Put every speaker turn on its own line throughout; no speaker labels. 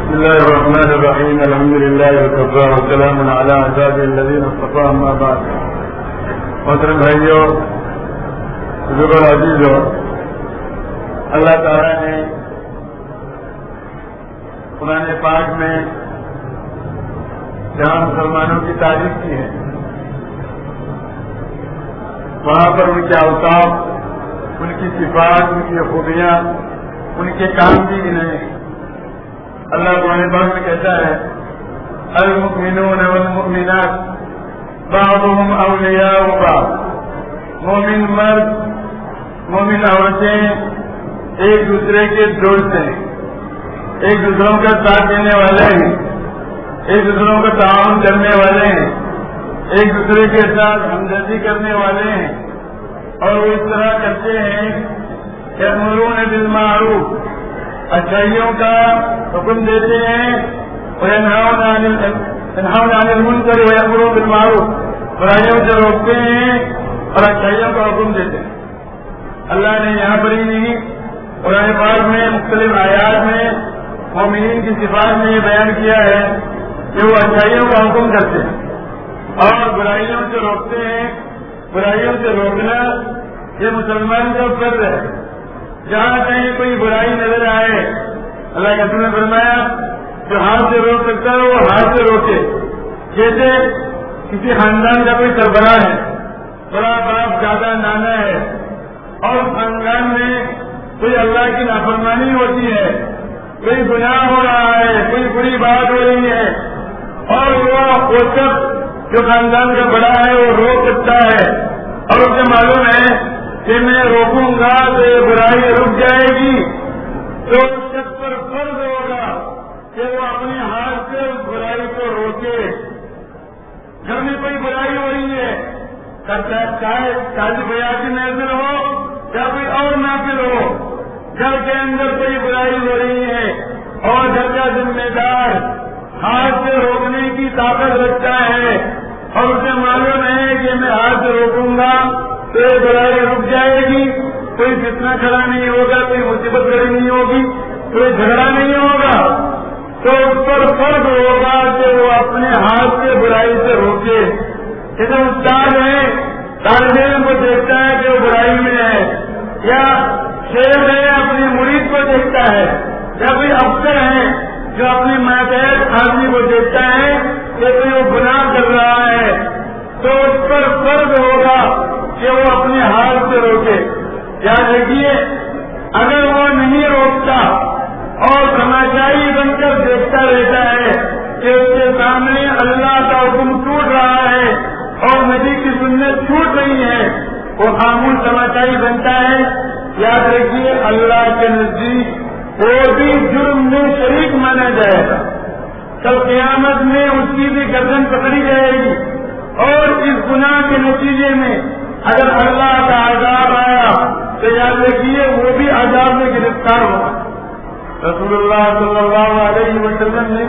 بسم الله الرحمن الرحيم الحمد لله وكفى وسلام على عباده الذين اصطفى اما بعد. محترم بھائیو، بزرگ عزیزو، اللہ تعالیٰ نے قرآن پاک میں جہاں مسلمانوں کی تعریف کی ہے وہاں پر ان کے اوصاف، ان کی صفات، ان کی خوبیاں، ان کے کام بھی گنے ہیں. اللہ قرآن پاک میں کہتا ہے المؤمنون والمؤمنات بعضهم اولیاء بعض. مومن مرد مومن عورتیں ایک دوسرے کے دوست ہیں، ایک دوسروں کا ساتھ دینے والے ہیں، ایک دوسروں کا تعاون کرنے والے ہیں، ایک دوسرے کے ساتھ ہمدردی کرنے والے ہیں. اور وہ اس طرح کرتے ہیں یأمرون بالمعروف، اچھائیوں کا حکم دیتے ہیں، وینہون عن المنکر ویأمرون بالمعروف، برائیوں سے روکتے ہیں اور اچھائیوں کا حکم دیتے ہیں. اللہ نے یہاں پر ہی نہیں قرآن پاک میں مختلف آیات میں مومنین کی صفات میں یہ بیان کیا ہے کہ وہ اچھائیوں کا حکم کرتے ہیں اور برائیوں سے روکتے ہیں. برائیوں سے روکنا یہ مسلمان کا فرض ہے. جہاں کہیں کوئی برائی نظر آئے، اللہ کے رسول نے فرمایا جو ہاتھ سے روک سکتا ہے وہ ہاتھ سے روکے. جیسے کسی خاندان کا کوئی سربراہ ہے، بڑا باپ دادا نانا ہے، اور خاندان میں کوئی اللہ کی نافرمانی ہوتی ہے، کوئی گناہ ہو رہا ہے، کوئی بری بات ہو رہی ہے، اور وہ شخص جو خاندان کا بڑا ہے وہ روک سکتا ہے اور اسے معلوم ہے کہ میں روکوں گا تو یہ برائی رک جائے گی، تو اس شخص پر فرض ہوگا کہ وہ اپنے ہاتھ سے اس برائی کو روکے. گھر میں کوئی برائی ہو رہی ہے، چاہے شادی بیاہ کی محفل ہو یا کوئی اور محفل ہو، گھر کے اندر کوئی برائی ہو رہی ہے اور گھر کا ذمہ دار ہاتھ سے روکنے کی طاقت رکھتا ہے اور اسے معلوم ہے کہ میں ہاتھ سے روکوں گا تو یہ برائی رک جائے گی، کوئی فتنہ کھڑا نہیں ہوگا، کوئی مصیبت کھڑی نہیں ہوگی، کوئی جھگڑا نہیں ہوگا، تو اس پر فرض ہوگا کہ وہ اپنے ہاتھ سے برائی سے روکے. جیسے استاد ہے، طالب علم کو دیکھتا ہے کہ وہ برائی میں ہے، یا شیخ ہے اپنی مرید کو دیکھتا ہے، یا کوئی افسر ہے جو اپنے ماتحت آدمی کو دیکھتا ہے کہ کوئی وہ گناہ کر رہا ہے، تو اس پر فرض ہوگا کہ وہ اپنے ہاتھ سے روکے. یاد رکھیے اگر وہ نہیں روکتا اور تماشائی بن کر دیکھتا رہتا ہے کہ اس کے سامنے اللہ کا حکم ٹوٹ رہا ہے اور نبی کی سنت چھوٹ رہی ہے، وہ خاموش تماشائی بنتا ہے، یاد رکھیے اللہ کے نزدیک وہ بھی جرم میں شریک مانا جائے گا. کل قیامت میں اس کی بھی گردن پکڑی جائے گی اور اس گناہ کے نتیجے میں اگر اللہ کا عذاب آیا تو یاد رکھیے وہ بھی عذاب میں گرفتار ہوگا. رسول اللہ صلی اللہ علیہ وسلم نے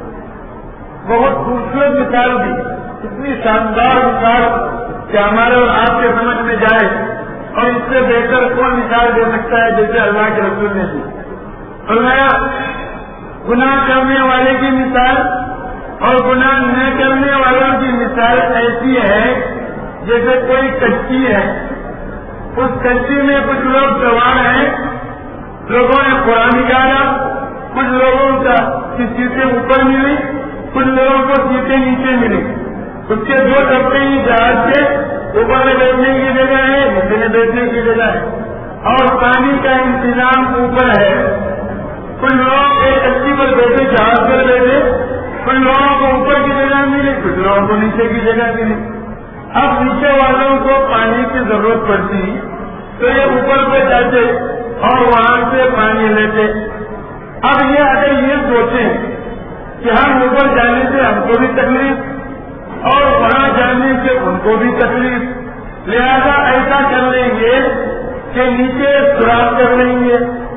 بہت خوبصورت مثال دی، اتنی شاندار مثال کہ ہمارے اور آپ کے سمجھ میں جائے، اور اس سے بہتر کون مثال دے سکتا ہے جیسے اللہ کے رسول نے دی. فرمایا گناہ کرنے والے کی مثال اور گناہ نہ کرنے والوں کی مثال ایسی ہے جیسے کوئی کشتی ہے، اس کشتی میں کچھ لوگ سوار ہیں، لوگوں نے قرآن نکالا، کچھ لوگوں کی سیٹیں اوپر ملی، کچھ لوگوں کو سیٹیں نیچے ملی. اس کے دو طبقے ہی جہاز کے اوپر میں بیٹھنے کی جگہ ہے، نیچے میں بیٹھنے کی جگہ ہے، اور پانی کا انتظام اوپر ہے. کچھ لوگ ایک کشتی پر بیٹھے، جہاز پر بیٹھے، کچھ لوگوں کو اوپر کی جگہ ملی، کچھ لوگوں کو نیچے کی جگہ ملی. اب نیچے والوں کو پانی کی ضرورت پڑتی تو یہ اوپر پہ جاتے اور وہاں سے پانی لیتے. اب یہ اگر یہ سوچیں کہ ہم اوپر جانے سے ہم کو بھی تکلیف اور وہاں جانے سے ان کو بھی تکلیف، لہذا ایسا کر لیں گے کہ نیچے سوراخ کر لیں گے.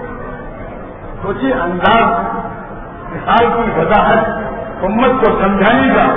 سوچیے انداز، مثال کی وضاحت امت کو سمجھانے کا.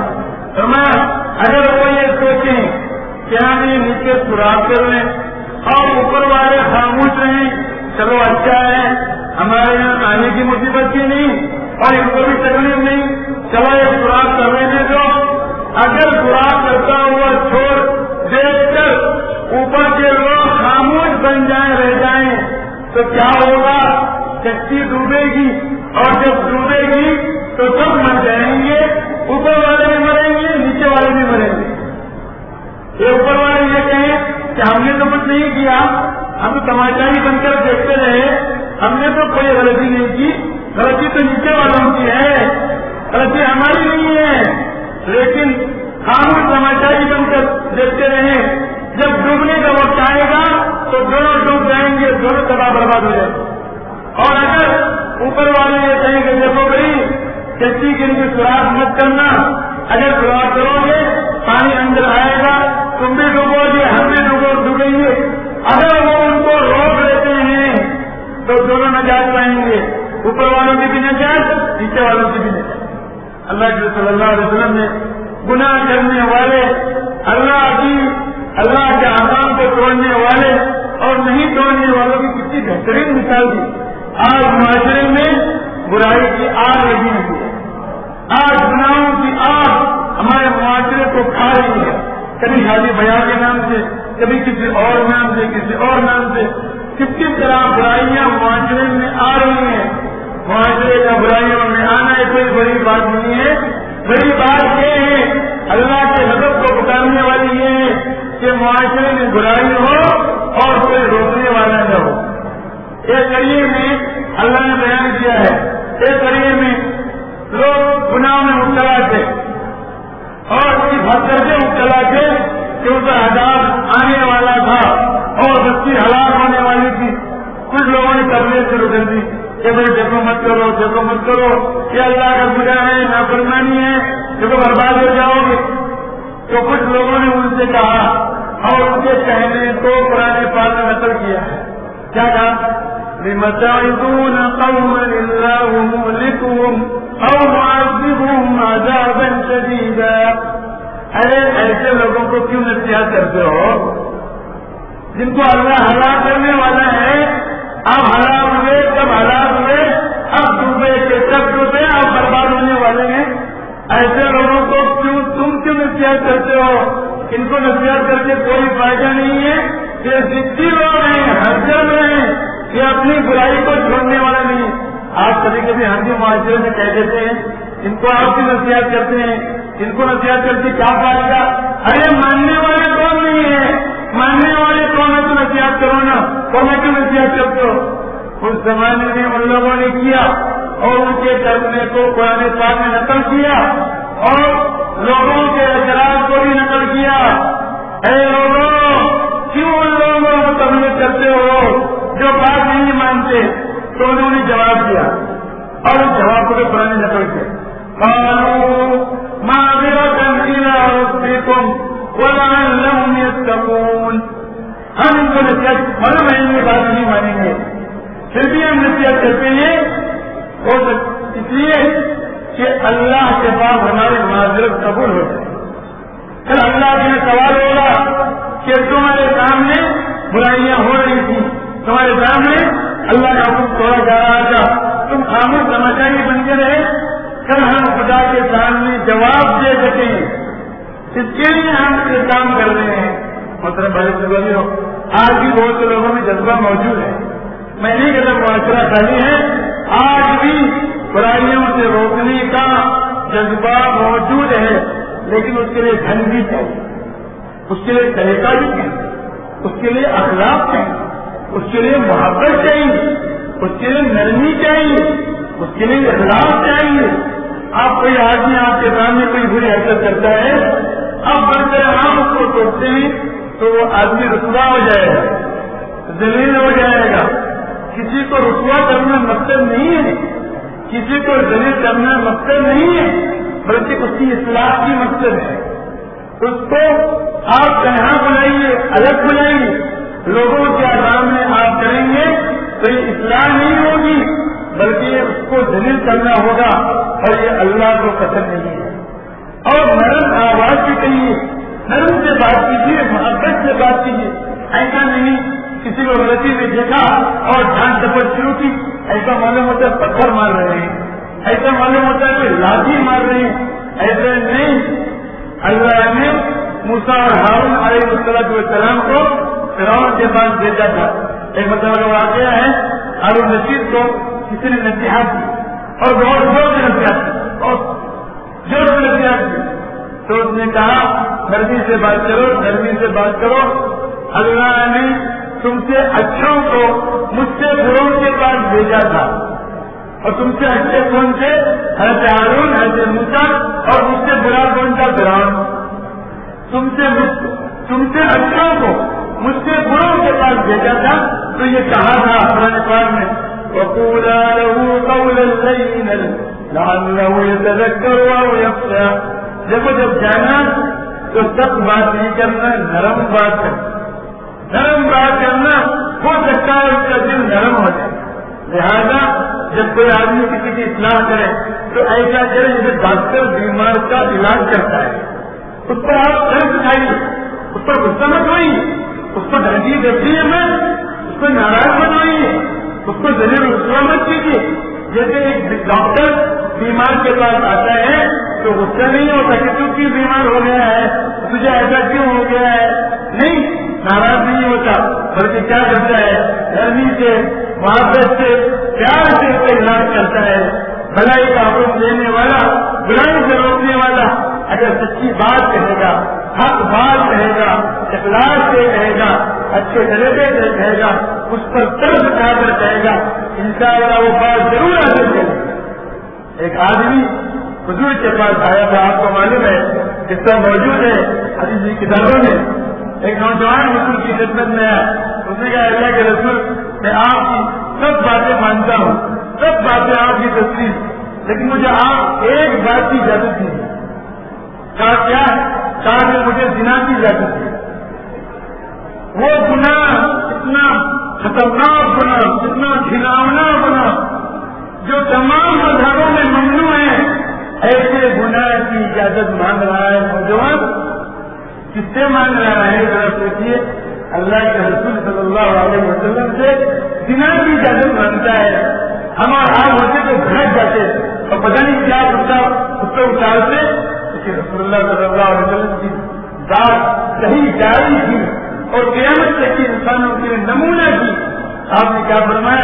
اگر وہ یہ سوچیں کہ ہم یہ نیچے سوراخ کر لیں اور اوپر والے خاموش رہیں، چلو اچھا ہے، ہمارے یہاں آنے کی مصیبت کی نہیں، اور ان کو بھی تکلیف نہیں. چلو یہ سراغ کرنے دو. اگر سراغ کرتا ہوا چھوڑ دیکھ کر اوپر کے لوگ خاموش بن جائیں رہ جائیں تو کیا ہوگا؟ کشتی ڈوبے گی اور جب ڈوبے گی تو سب مر جائیں گے. اوپر والے بھی مریں گے, نیچے والے بھی مریں گے. یہ اوپر والے یہ کہیں کہ ہم نے تو کچھ نہیں کیا, ہم تو تماشا ہی بن کر دیکھتے رہے, ہم نے تو کوئی غلطی نہیں کی. غلطی تو نیچے والوں کی ہے, غلطی ہماری نہیں ہے. لیکن خاموش تماشا ہی بن کر دیکھتے رہے. جب ڈوبنے کا وقت آئے گا تو دونوں ڈوب جائیں گے, دونوں تباہ برباد ہو جائیں گے. اور اگر اوپر والے یہ کہیں کہ دیکھو بھائی کشتی کے لیے سراغ مت کرنا, اگر سراغ کرو گے پانی اندر آئے گا, تم بھی ڈوبو گے, ہم بھی ڈوبیں گے. اگر وہ ان کو روک لیتے ہیں تو دونوں نجات پائیں گے, اوپر والوں کی بھی نجات, نیچے والوں کی بھی نجات. اللہ کے صلی اللہ علیہ وسلم نے گناہ کرنے والے, اللہ کے احکام کو توڑنے والے اور نہیں توڑنے والوں کی کتنی بہترین مثال دی. آج معاشرے میں برائی کی آگ لگی ہوئی ہے, آج گناہوں کی آگ ہمارے معاشرے کو کھا رہی ہے. کبھی شادی بیاہ کے نام سے, کبھی کسی اور نام سے, کسی اور نام سے, کس طرح برائیاں معاشرے میں آ رہی ہیں. معاشرے کا برائیوں میں آنا کوئی بڑی بات نہیں ہے. بڑی بات یہ ہے اللہ کے حضرت کو پکارنے والی یہ ہے کہ معاشرے میں برائی ہو اور کوئی روکنے والا نہ ہو. ایک ذریعے میں اللہ نے بیان کیا ہے, ایک ذریعے میں لوگ گناہ میں مبتلا تھے اور اس حد کر کے مبتلا تھے کہ ان کا عذاب آنے والا تھا اور بستی ہلاک ہونے والی تھی. کچھ لوگوں نے کرنے شروع کر دی کہ بھائی دیکھو مت کرو, دیکھو مت کرو, یہ اللہ کا برا ہے, نافرمانی ہے, دیکھو برباد ہو جاؤ گے. تو کچھ لوگوں نے ان سے کہا اور ان کے کہنے کو قرآن پاک نے نقل کیا ہے. کیا کہا؟ لِمَتَعِدُونَ قَوْمًا اللَّهُ مُهْلِكُهُمْ أَوْ مُعَذِّبُهُمْ عَذَابًا شَدِيدًا. ارے ایسے لوگوں کو کیوں نصیحت کرتے ہو جن کو اللہ ہلاک کرنے والا ہے؟ اب ہلاک ہوئے, کب ہلاک ہوئے, اب ڈوبے کہ کب ڈوبے, اب برباد ہونے والے ہیں. ایسے لوگوں کو تم کیوں نصیحت کرتے ہو؟ ان کو نصیحت کر کے کوئی فائدہ نہیں ہے. یہ ضدی لوگ ہیں, ہرجر ہیں, یہ اپنی برائی کو چھوڑنے والا نہیں. آپ کبھی کبھی ہم بھی معاشرے میں کہہ دیتے ہیں ان کو آپ کی نصیحت کرتے ہیں, ان کو نصیحت کر کے کیا فائدہ؟ ارے ماننے والے کون نہیں ہے, ماننے والے کون ہے تو نصیحت کرو نا, تو میں کیوں نصیحت کرتے ہو؟ اس زمانے میں ان لوگوں نے کیا اور ان کے کرنے کو قرآن پاک نے نقل کیا اور لوگوں کے اثرات کو بھی نقل کیا. اے لوگوں, کیوں ان لوگوں کو تبلیغ کرتے ہو جو بات نہیں مانتے؟ تو انہوں نے جواب دیا اور اس جواب کو قرآن نے نقل کیا. قالوا معذرة إلى ربكم ولعلهم يتقون. ہم ان کو نصیحت ہر مہینے بات نہیں مانیں گے, پھر بھی ہم نصیحت کرتے ہیں اس لیے کہ اللہ کے پاس ہماری معذرت قبول ہو جائے. پھر اللہ سے سوال ہوگا کہ تمہارے سامنے برائیاں ہو رہی تھی, تمہارے سامنے اللہ کا حکم توڑا جا رہا تھا, تم خاموش تماشائی بن کے رہے. کل ہم خدا کے سامنے جواب دے سکیں, اس کے لیے ہم یہ کام کر رہے ہیں. مطلب بھائی سے ہو, آج بھی بہت سے لوگوں میں جذبہ موجود ہے. میں نہیں کہتا معاشرہ خالی ہے, آج بھی برائیوں سے روکنے کا جذبہ موجود ہے, لیکن اس کے لیے دھن بھی چاہیے, اس کے لیے طریقہ بھی چاہیے, اس کے لیے اخلاق چاہیے, اس کے لیے محبت چاہیے, اس کے لیے نرمی چاہیے, اس کے لیے اخلاق چاہیے. آپ کوئی آدمی آپ کے سامنے کوئی بری حرکت کرتا ہے, اب بڑھتے ہم اس کو سوچتے ہیں تو وہ آدمی رسوا ہو جائے گا, ذلیل ہو جائے گا. کسی کو رسوا کرنا مقصد نہیں ہے, کسی کو ذلیل کرنا مقصد نہیں ہے, بلکہ اس کی اصلاح کی مقصد ہے. اس کو آپ کہاں بلائیے, الگ بلائیے, لوگوں کے آرام میں آپ کریں گے تو یہ اصلاح نہیں ہوگی, بلکہ اس کو ذلیل کرنا ہوگا, اور یہ اللہ کو پسند نہیں ہے. اور نرم آواز سے کہیے, نرم سے بات کیجیے, محبت سے بات کیجیے. ایسا نہیں کسی کو غلطی میں دیکھا اور جان ڈپٹ شروع کی, ایسا معلوم ہوتا ہے پتھر مار رہے ہیں, ایسا ایسا معلوم ہوتا ہے کہ لاٹھی مار رہی ہیں، ایسے نہیں. اللہ نے موسیٰ اور ہارون علیہ السلام کو فرعون کے پاس بھیجا تھا. ایک مطلب واقعہ ہے، ہارون رشید کو کسی نے نصیحت کی اور بہت زور سے نصیحت کی، بہت زور سے نصیحت کی. تو اس نے کہا نرمی سے بات کرو، نرمی سے بات کرو. اللہ نے تم سے اچھوں کو مجھ سے فرعون کے پاس بھیجا تھا، اور تم سے اچھے کون تھے؟ حضرت ہارون، حضرت موسیٰ، اور مجھ سے برا کون تھا؟ فرعون. تم سے اچھوں کو مجھ سے بروں کے پاس بھیجا تھا. تو یہ کہا تھا قرآن پاک میں وَقُولَا لَهُ قَوْلًا لَيِّنًا لَعَلَّهُ يَتَذَكَّرُ أَوْ يَخْشَىٰ. جب جانا تو سخت بات نہیں کرنا، نرم بات کرنا. نرم بات کرنا، ہو سکتا ہے اس کا دل نرم ہو جائے. لہذا جب کوئی آدمی کسی کی اصلاح کرے تو ایسا کرے جیسے ڈاکٹر بیمار کا علاج کرتا ہے. اس پر آپ درد اٹھائیے، اس پر غصہ مت ہوئی، اس پر ترجیح دیتی ہے میں، اس پر ناراض مت ہوئی، اس کو ذریعہ رسوا مت کیجیے. جیسے ایک ڈاکٹر بیمار کے پاس آتا ہے تو غصہ نہیں ہوتا کہ تو کیوں بیمار ہو گیا ہے، تجھے ایسا کیوں ہو گیا ہے، نہیں، ناراض نہیں ہوتا، بلکہ کیا کرتا ہے؟ نرمی سے، محبت سے، پیار سے اس کا علاج کرتا ہے. بھلائی کا حکم دینے والا، برائی سے روکنے والا اگر سچی بات کہے گا، حق بات کہے گا، اخلاص سے کہے گا، اچھے طریقے سے کہے گا، اس پر طرز کھا کر کہے گا، انشاءاللہ وہ بات ضرور حاصل کرے گا. ایک آدمی حضور کے پاس آیا تھا، آپ کو معلوم ہے اس طرح موجود ہے حدیث کی کتابوں میں. ایک نوجوان حضور کی خدمت میں آیا، اس نے کہا اللہ کے رسول میں آپ کی سب باتیں مانتا ہوں، سب باتیں آپ کی تصویر، لیکن مجھے آپ ایک بات کی اجازت نہیں. کہا کیا؟ کہا کہ مجھے زنا کی اجازت ہے. وہ گناہ اتنا خطرناک گناہ، اتنا کھلاونا گناہ جو تمام مذہبوں میں ممنوع ہے، ایسے گناہ کی اجازت مانگ رہا ہے نوجوان. کس سے مانگ رہا ہے ذرا سوچیے؟ اللہ کے رسول صلی اللہ علیہ وسلم سے زنا کی اجازت مانگتا ہے. ہم اور آپ ہوتے تو بھڑک جاتے اور پتہ نہیں کیا اس کو اتارتے. لیکن رسول اللہ صلی اللہ علیہ وسلم کی بات صحیح جاری تھی اور قیامت تک کی انسانوں کے لیے نمونہ کی. آپ نے کیا فرمایا؟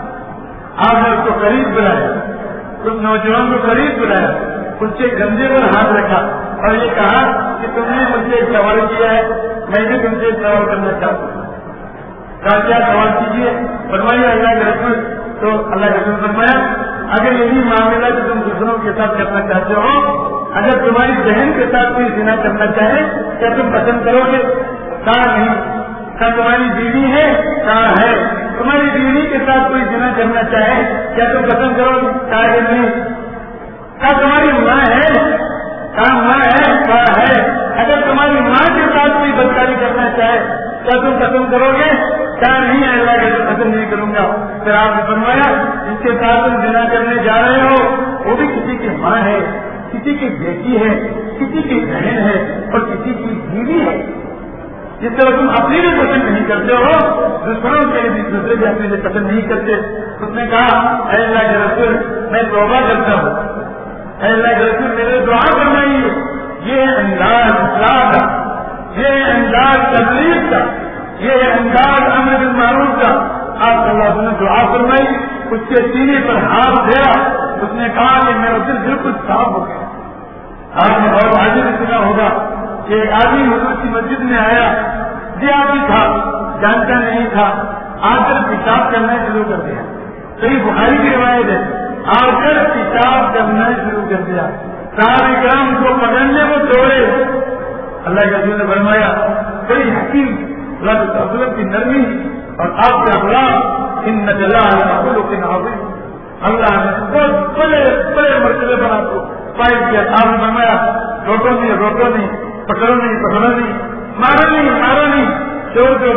آپ نے اس کو قریب بلایا، اس نوجوان کو قریب بلایا، اس کے گندے پر ہاتھ رکھا اور یہ کہا کہ تم نے مجھ سے ایک سوال کیا ہے، میں بھی تم سے ایک سوال کرنا چاہتا ہوں. کہا کیا سوال کیجیے؟ فرمائیے اللہ کے رسول. تو اللہ کے رسول فرمایا اگر یہی معاملہ جو تم دوسروں کے ساتھ کرنا چاہتے ہو، اگر تمہاری بہن کے ساتھ کوئی زنا کرنا چاہے کیا تم پسند کرو گے؟ کہا نہیں. کیا تمہاری بیوی ہے؟ کہا ہے. تمہاری بیوی کے ساتھ کوئی زنا کرنا چاہے کیا تم پسند کرو گے؟ کہا کہ نہیں. کیا تمہاری ماں ہے؟ کہا ماں ہے. کہا ہے. اگر تمہاری ماں کے ساتھ کوئی بدکاری کرنا چاہے کیا تم پسند کرو گے؟ کہا نہیں ہے اللہ کے پسند نہیں کروں گا. پھر آپ نے فرمایا جس کے ساتھ تم زنا کرنے جا رہے ہو وہ بھی کسی کی ماں ہے، کسی کی بیٹی ہے، کسی کی بہن ہے اور کسی کی بیوی ہے. جس طرح تم اپنے لیے پسند نہیں کرتے ہو دوسروں کے لیے بھی دوسرے بھی اپنے لیے پسند نہیں کرتے. اس نے کہا اے اللہ کے رسول میں توبہ کرتا ہوں، اے اللہ کے رسول میرے دعا فرمائیے. یہ انداز اصلاح کا، یہ انداز تبلیغ کا، یہ انداز امر بالمعروف کا آپ صلی اللہ علیہ وسلم دعا فرمائی. اس کے سینے پر ہاتھ دیا. اس نے کہا کہ میرا دل بالکل صاف ہو گیا. آپ نے بہت آگے بھی سنا ہوگا کہ ایک آدمی حضور کی مسجد میں آیا، دیہاتی تھا، جانتا نہیں تھا، آ کر پیشاب کرنا شروع کر دیا. صحیح بخاری کی روایت ہے، آ کر پیشاب کرنا شروع کر دیا. صحابہ کرام کو پکڑنے کو دوڑے. اللہ کے رسول نے فرمایا بڑی حکیم اللہ کے رسول کی نرمی اور آپ کے اخلاق انک لعلی خلق عظیم. اللہ نے بہت بڑے بڑے مرتبے پر آپ کو فائد کیا. آپ نے فرمایا روکو نہیں، پکڑو نہیں، مارو نہیں، چھوڑ دو،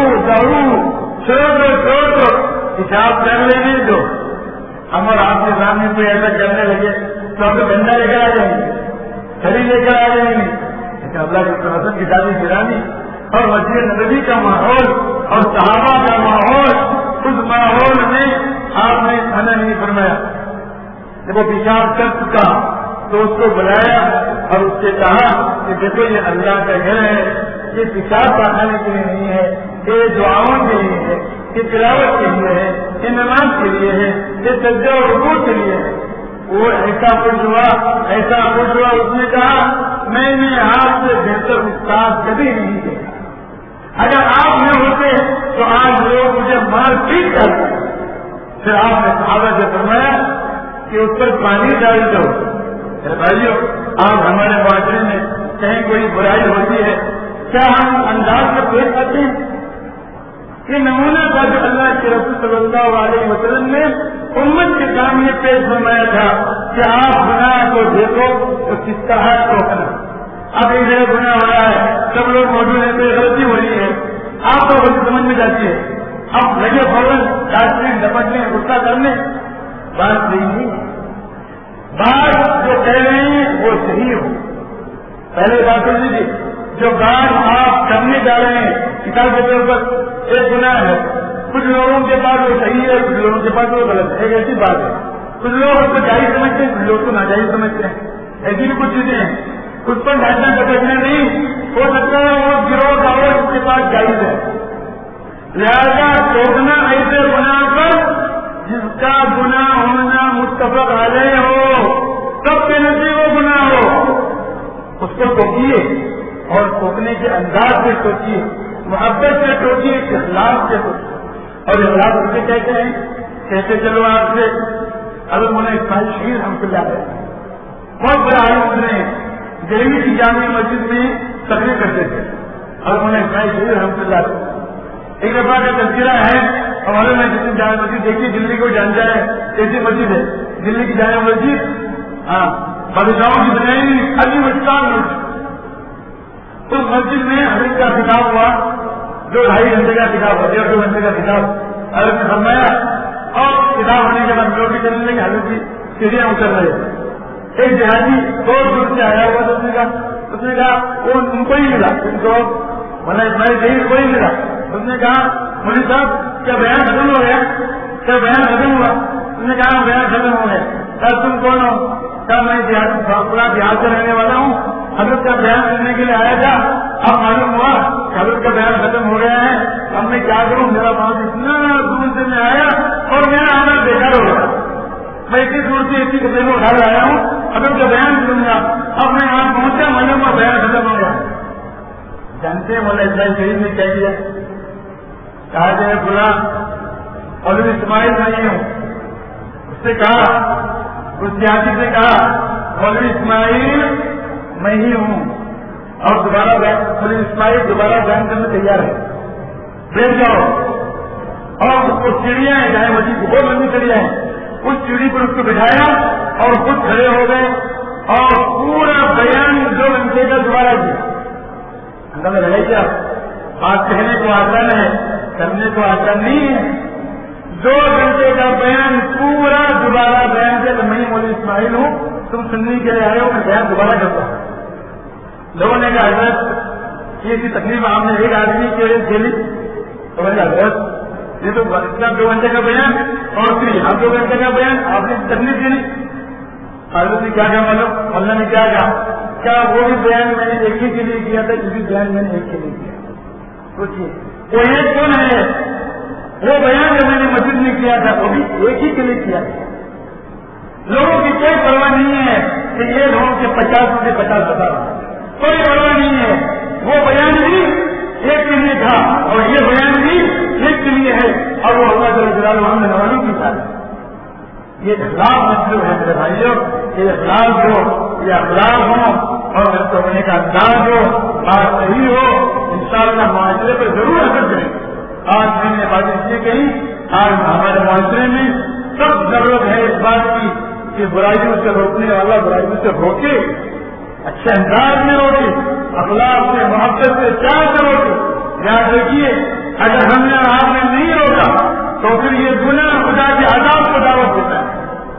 چھوڑ دو، پیشاب کر لینے دو. ہم اور آپ کے سامنے کوئی ایسا کرنے لگے تو آپ کو ڈنڈا لے کر آ جائیں گے، چھری لے کر آ جائیں گے. لیکن اللہ کے رسول کی دادی گرانی اور مسجد نبوی کا ماحول اور صحابہ کا ماحول، اس ماحول میں آپ نے کھانا نہیں فرمایا. جب وہ پیشاب کر چکا تو اس کو بلایا اور اس سے کہا کہ دیکھو یہ اللہ کا گھر ہے، یہ پیشاب پاخانے کے لیے نہیں ہے، یہ دعاؤں کے لیے ہے، یہ تلاوت کے لیے ہے، یہ نماز کے لیے ہے، یہ سجدہ اور رکوع کے لیے ہے۔ وہ ایسا خوش ہوا، ایسا خوش ہوا، اس نے کہا میں نے آپ سے بہتر استاد کبھی نہیں دیکھا، اگر آپ نہ ہوتے تو آج لوگ مجھے مار پیٹ کرتے۔ پھر آپ نے صحابہ سے فرمایا کہ اس پر پانی ڈال دو۔ بھائیو، آج ہمارے معاشرے میں کہیں کوئی برائی ہوتی ہے، کیا ہم انداز سے پیش کرتے ہیں؟ یہ نمونہ تھا جو اللہ کے رسول صلی اللہ علیہ وسلم نے امت کے سامنے پیش فرمایا تھا کہ آپ گناہ کو دیکھو تو کس طرح ٹوکنا۔ اب ایک جگہ گناہ ہو رہا ہے، سب لوگ موجود ہیں، کوئی غلطی ہو رہی ہے، آپ کو غلطی سمجھ میں جاتی ہے، اب لگے فوراً ڈانٹنے ڈپٹنے غصہ کرنے، بات صحیح نہیں ہے۔ بات جو کہہ رہے ہیں وہ صحیح ہو۔ پہلے بات سن لیجیے، جو بات آپ کرنے جا رہے ہیں کتاب کے طور پر ایک گناہ ہے، کچھ لوگوں کے پاس وہ صحیح ہے، کچھ لوگوں کے پاس وہ غلط ہے، ایک ایسی بات ہے۔ کچھ لوگ اس کو جائز سمجھتے ہیں، کچھ لوگ کو ناجائز سمجھتے ہیں، ایسی بھی کچھ چیزیں ہیں۔ اس پر ڈھانچنا ڈپٹنا نہیں ہو سکتا ہے، وہ گروہ کا ہو اس کے پاس جائز ہے، لہذا ٹوکنا ایسے گناہ پر جس کا گناہ ہونا متفق علیہ ہو، سب کے نزدیک وہ گناہ ہو، اس کو ٹوکیے اور ٹوکنے کے انداز سے ٹوکیے، محبت سے ٹوکیے، اخلاص سے ٹوکیے۔ اور اخلاص اسے کہتے ہیں، کہتے چلو آپ سے حضرت مولانا اسماعیل شہید رحمۃ اللہ علیہ بہت بڑا عالم گزرے ہیں، دہلی کی جامع مسجد میں تقریر کرتے تھے حضرت مولانا اسماعیل شہید رحمۃ اللہ علیہ۔ ایک دفعہ کا تذکرہ ہے، ہمارے میں جتنی جامع مسجد دیکھیے، دلی کو جان جائے ایسی مسجد ہے، دلی کی جامع مسجد، ہاں بادشاہوں کی بنائی علی مشتاق مسجد۔ اس مسجد میں حضرت کا خطاب ہوا، 2-2.5 گھنٹے کا خطاب ہوا، 1.5-2 گھنٹے کا خطاب حضرت نے فرمایا، اور خطاب ہونے کے بعد لوگ چلنے لگے، حضرت کی سیڑھیاں اتر رہے۔ ایک دیہاتی بہت دور سے آیا ہوا، اس نے کہا وہ ان کو ہی ملا، ان کو مولانا اسماعیل شہید کو ہی ملا۔ اس نے کہا مولوی صاحب کیا بیان ختم ہو گیا؟ کیا بیان ختم ہوا؟ اس نے کہا بیان ختم ہو گیا۔ کہا تم کون ہو؟ کہا میں پورا بہار سے رہنے والا ہوں، حضرت کا بیان کرنے کے لیے آیا تھا، اب معلوم ہوا کہ حضرت کا بیان ختم ہو گیا ہے، اب میں کیا کروں؟ میرا بہت اتنا دور سے میں آیا اور میرا آنا بیکار ہو گیا، میں اتنی دور سے اتنی کپڑے میں اٹھا آیا ہوں، حضرت کا بیان کروں گا، اب میں یہاں پہنچا، معلوم ہوا بیان ختم ہو گیا۔ جانتے ہیں مولانا اسماعیل شہید نے کیا کیا؟ کہا کہ بلا مولوی اسماعیل نہیں ہوں، اس سے کہا، اس دیہاتی سے کہا مولوی اسماعیل میں ہی ہوں، اور دوبارہ مولوی اسماعیل دوبارہ بیان کرنے تیار ہے، بیٹھ جاؤ۔ اور اس کو سیڑھیاں ہیں، جائے مسجد کی بہت لمبی سیڑھیاں ہیں، اس سیڑھی پر اس کو بٹھایا اور خود کھڑے ہو گئے اور پورا بیان 2 گھنٹے کا دوبارہ کیا۔ اندازہ لگائی کیا؟ بات کہنے کو آسان ہے، کرنے کو آسان نہیں ہے۔ 2 گھنٹے کا بیان پورا دوبارہ بیان کیا کہ میں مولوی اسماعیل ہوں، تم سننے کے لیے آئے ہو، میں بیان دوبارہ کرتا ہوں۔ لوگوں نے کہا حضرت یہ تکلیف آپ نے ایک آدمی کے لیے کھیلی، تو میں نے حضرت یہ تو اتنا 2 گھنٹے کا بیان اور پھر یہاں 2 گھنٹے کا بیان آپ نے تکلیف دی نہیں۔ حضرت نے کیا کہا معلوم؟ اللہ نے کیا کہا؟ کیا وہ بھی بیان میں نے ایک ہی کے لیے کیا تھا، یہ بھی بیان میں نے ایک کے لیے کیا؟ سوچیے وہ ایک کون ہے؟ وہ بیان جو میں نے مسجد میں کیا تھا وہ بھی ایک ہی کے لیے کیا تھا۔ لوگوں کی کوئی پرواہ نہیں ہے کہ یہ لوگوں کے 50 سے 50,000، کوئی پرواہ نہیں ہے۔ وہ بیان بھی ایک کے لیے تھا اور یہ بیان بھی ایک کے لیے ہے، اور وہ اللہ جل جلالہ نے والوں کی ساتھ یہ اخلاق مطلب ہے میرے بھائیوں، یہ اخلاق ہو، یہ اخلاق ہو اور ہونے کا انداز ہو، بات صحیح ہو، انشاءاللہ معاشرے پہ ضرور اثر کرے۔ آج میں نے بات اس لیے کہی، آج ہمارے معاشرے میں سب ضرورت ہے اس بات کی کہ برائیوں سے روکنے والا برائیوں سے روکے، اچھے انداز میں روکے، اخلاق سے محبت سے پیار سے روکے۔ یاد رکھیے اگر ہم نے آپ نے نہیں روکا تو پھر یہ گناہ خدا کے عذاب کو دعوت دیتا ہے،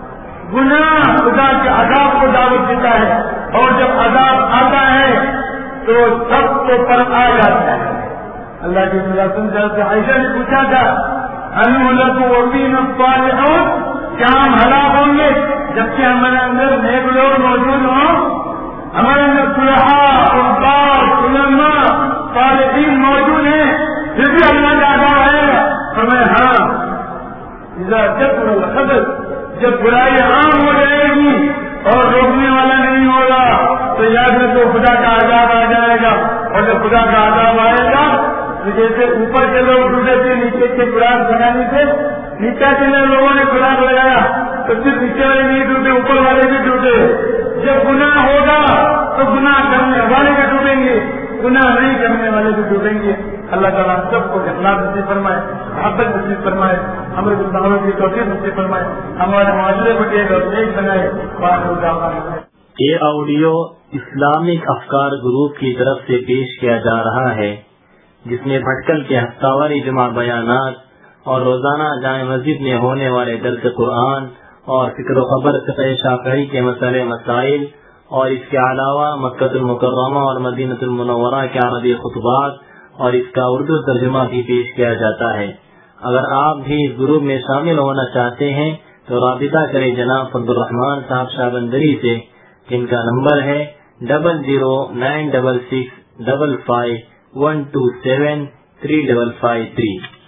گناہ خدا کے عذاب کو دعوت دیتا ہے، اور جب عذاب آتا ہے تو سب کو پر آ جاتا ہے۔ اللہ کے رسول عائشہ نے پوچھا تھا کیا ہم ہلاک ہوں گے؟ جبکہ ہمارے اندر نیک لوگ موجود ہوں، ہمارے اندر صلحاء، عباد، علماء، صالحین موجود ہیں، پھر بھی اللہ کا عذاب آئے گا؟ ہمیں ہاں اذا کثر الخبث، جب برائی عام ہو جائے گی اور روکنے والا نہیں ہوگا تو یاد رکھو خدا کا عذاب آ جائے گا. اور جب خدا کا عذاب آئے گا تو جیسے اوپر کے لوگ ڈوبے تھے نیچے کے براق بنانے سے، نیچے کے لوگوں نے براق لگایا تو صرف نیچے والے نہیں ڈوبے، اوپر والے بھی ڈوبے. جب گناہ ہوگا تو گناہ کرنے والے بھی ڈوبیں گے، گناہ نہیں کرنے والے بھی ڈوبیں گے. اللہ تعالیٰ سب کو اخلاص نصیب فرمائے، محبت نصیب فرمائے، ہمارے گفتگو کی توفیق نصیب فرمائے، ہمارے معاشرے کو ایک اور ایک بنائے.
یہ آڈیو اسلامک افکار گروپ کی طرف سے پیش کیا جا رہا ہے، جس میں بھٹکل کے ہفتہ واری جمعہ بیانات اور روزانہ جامع مسجد میں ہونے والے درس قرآن اور فکر و خبر فقہ شافعی کے مسئلے مسائل، اور اس کے علاوہ مکہ المکرمہ اور مدینہ المنورہ کے عربی خطبات اور اس کا اردو ترجمہ بھی پیش کیا جاتا ہے. اگر آپ بھی اس گروپ میں شامل ہونا چاہتے ہیں تو رابطہ کریں جناب فضل الرحمان صاحب شاہ بندری سے، جن کا نمبر ہے 009665512735553.